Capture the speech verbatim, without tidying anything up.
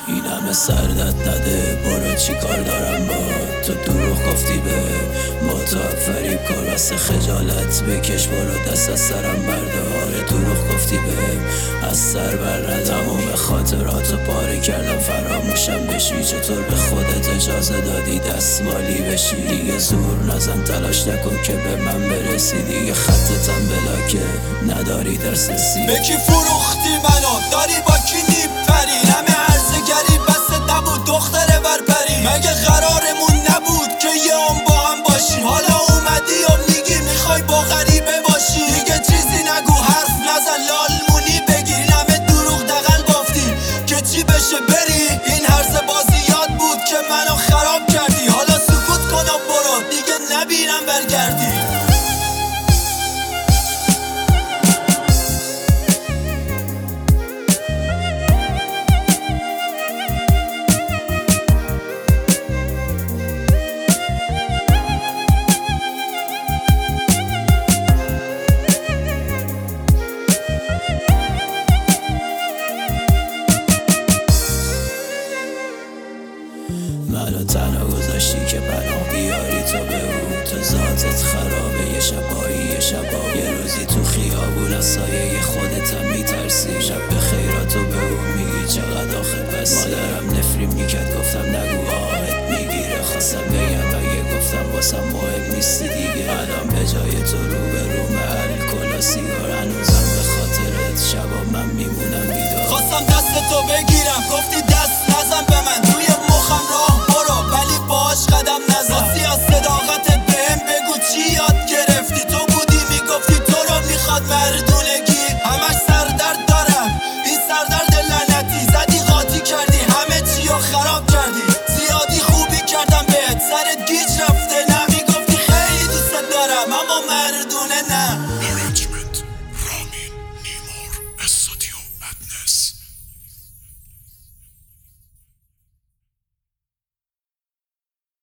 این همه سردت نده، برو چی کار دارم با تو؟ دروغ گفتی به ما تو فریب کار واسه خجالت بکش، برو دست از سرم بردار. دروغ گفتی به از سر بر تمام خاطراتو پاره کردم فراموشم بشی. چطور به خودت اجازه دادی دستمالی بشی؟ دیگه زور نزن تلاش نکن که به من برسی، دیگه خطتم بلاکه نداری درسسی. به کی فروختی منو؟ داری با کی میپری؟ همه عرضگری بست نبود دختره برپری. مگه قرارمون نبود که یه هم با هم باشی؟ حالا اومدی و میگی میخوای با غریبه باشی. دیگه چیزی نگو حرف نزن لالمونی بگیر. همه دروغ دقل گفتی که چی بشه بری. این هرز بازی یاد بود که منو خراب کردی. حالا سکوت کن و برو دیگه نبینم برگردی. منو تنها گذاشتی که پناه بیاری تو به او. تو ذاتت خرابه، یه شبایی یه شبا یه روزی تو خیابون از سایه خودتم میترسی. شب به خیراتو به او میگی چقدر آخه پسی. مادرم نفرین میکرد گفتم نگو آهت میگیره. خواستم بگم اگه گفتم واسم مهم نیستی دیگه. الان به جای تو رو به رو محل کلا سیگار هنوزم به خاطرت شبا من میمونم بیدار. خواستم دست تو بگیرم گفتی دست نزن به من. توی مخم راه برو ولی باش قدم نزن. راستی از صداقتت بهم بگو چی یاد گرفتی؟ تو بودی میگفتی تو رو میخواد مردونگی. همش سردرد دارم این سردرد لعنتی. زدی قاطی کردی همه چی رو خراب کردی. زیادی خوبی کردم بهت سرت گیج رفته. نه میگفتی خیلی دوست دارم اما مردونه نه.